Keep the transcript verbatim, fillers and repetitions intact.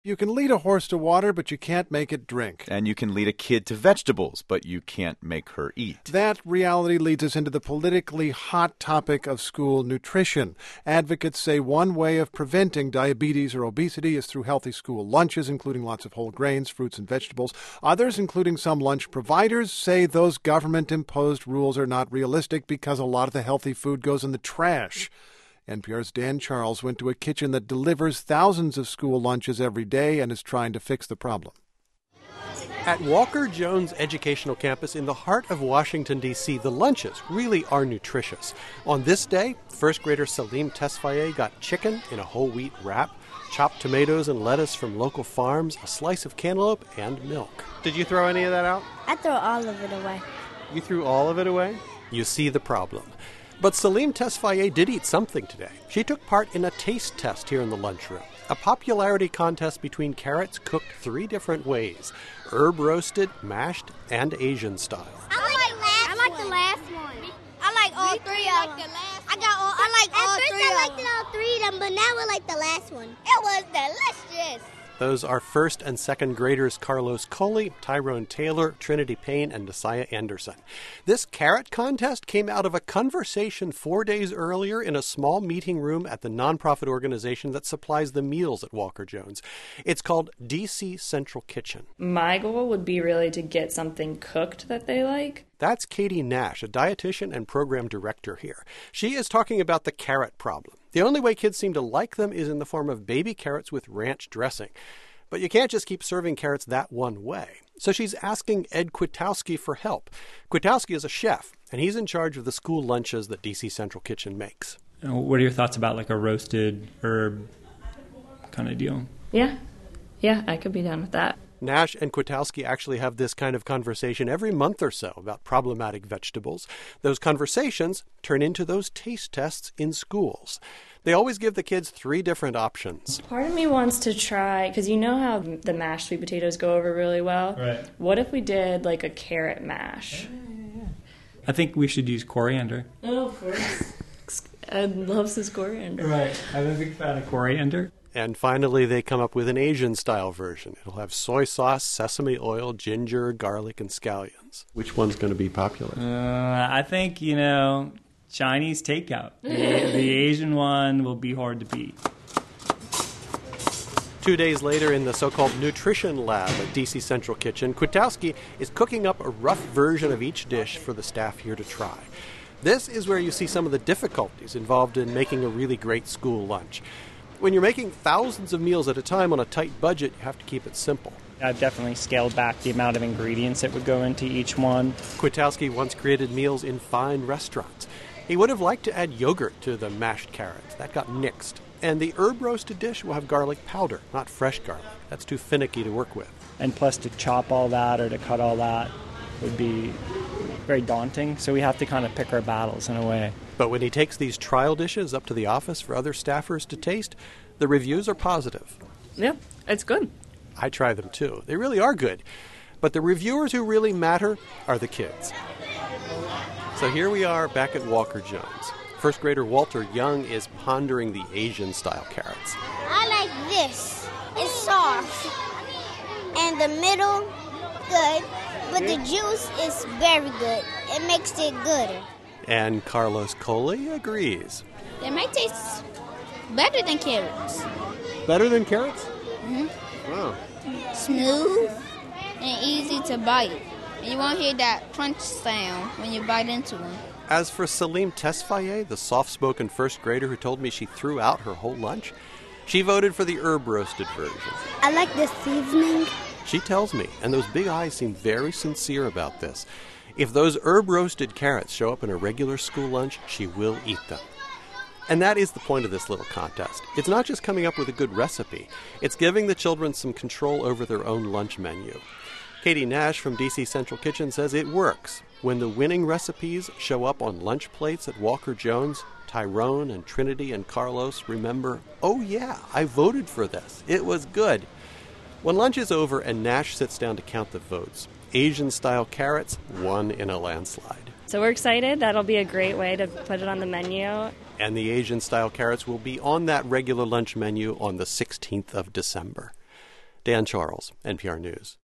You can lead a horse to water, but you can't make it drink. And you can lead a kid to vegetables, but you can't make her eat. That reality leads us into the politically hot topic of school nutrition. Advocates say one way of preventing diabetes or obesity is through healthy school lunches, including lots of whole grains, fruits, and vegetables. Others, including some lunch providers, say those government-imposed rules are not realistic because a lot of the healthy food goes in the trash. N P R's Dan Charles went to a kitchen that delivers thousands of school lunches every day and is trying to fix the problem. At Walker Jones Educational Campus in the heart of Washington, D C, the lunches really are nutritious. On this day, first grader Salim Tesfaye got chicken in a whole wheat wrap, chopped tomatoes and lettuce from local farms, a slice of cantaloupe, and milk. Did you throw any of that out? I threw all of it away. You threw all of it away? You see the problem. But Salim Tesfaye did eat something today. She took part in a taste test here in the lunchroom, a popularity contest between carrots cooked three different ways, herb roasted, mashed, and Asian style. I like, last I like the last one. I like all three of them. I got all, I like all three of them. At first I liked all three of them, but now I like the last one. It was delicious. Those are first and second graders Carlos Coley, Tyrone Taylor, Trinity Payne, and Desaya Anderson. This carrot contest came out of a conversation four days earlier in a small meeting room at the nonprofit organization that supplies the meals at Walker Jones. It's called D C Central Kitchen. My goal would be really to get something cooked that they like. That's Katie Nash, a dietitian and program director here. She is talking about the carrot problem. The only way kids seem to like them is in the form of baby carrots with ranch dressing. But you can't just keep serving carrots that one way. So she's asking Ed Kwiatkowski for help. Kwiatkowski is a chef, and he's in charge of the school lunches that D C Central Kitchen makes. What are your thoughts about like a roasted herb kind of deal? Yeah. Yeah, I could be down with that. Nash and Kwiatkowski actually have this kind of conversation every month or so about problematic vegetables. Those conversations turn into those taste tests in schools. They always give the kids three different options. Part of me wants to try, because you know how the mashed sweet potatoes go over really well? Right. What if we did like a carrot mash? Yeah, yeah, yeah. I think we should use coriander. Oh, of course. Ed loves his coriander. Right. I'm a big fan of coriander. And finally, they come up with an Asian-style version. It'll have soy sauce, sesame oil, ginger, garlic, and scallions. Which one's going to be popular? Uh, I think, you know, Chinese takeout. The, the Asian one will be hard to beat. Two days later in the so-called nutrition lab at D C Central Kitchen, Kwiatkowski is cooking up a rough version of each dish for the staff here to try. This is where you see some of the difficulties involved in making a really great school lunch. When you're making thousands of meals at a time on a tight budget, you have to keep it simple. I've definitely scaled back the amount of ingredients that would go into each one. Kwiatkowski once created meals in fine restaurants. He would have liked to add yogurt to the mashed carrots. That got nixed. And the herb-roasted dish will have garlic powder, not fresh garlic. That's too finicky to work with. And plus to chop all that or to cut all that would be very daunting. So we have to kind of pick our battles in a way. But when he takes these trial dishes up to the office for other staffers to taste, the reviews are positive. Yeah, it's good. I try them too. They really are good. But the reviewers who really matter are the kids. So here we are back at Walker Jones. First grader Walter Young is pondering the Asian-style carrots. I like this. It's soft. And the middle, good. But the juice is very good. It makes it gooder. And Carlos Coley agrees. It might taste better than carrots. Better than carrots? Mm-hmm. Wow. Smooth and easy to bite. And you won't hear that crunch sound when you bite into them. As for Salim Tesfaye, the soft-spoken first grader who told me she threw out her whole lunch, she voted for the herb-roasted version. I like the seasoning. She tells me, and those big eyes seem very sincere about this, if those herb-roasted carrots show up in a regular school lunch, she will eat them. And that is the point of this little contest. It's not just coming up with a good recipe. It's giving the children some control over their own lunch menu. Katie Nash from D C Central Kitchen says it works. When the winning recipes show up on lunch plates at Walker Jones, Tyrone and Trinity and Carlos remember, oh yeah, I voted for this. It was good. When lunch is over and Nash sits down to count the votes, Asian-style carrots won in a landslide. So we're excited. That'll be a great way to put it on the menu. And the Asian-style carrots will be on that regular lunch menu on the sixteenth of December. Dan Charles, N P R News.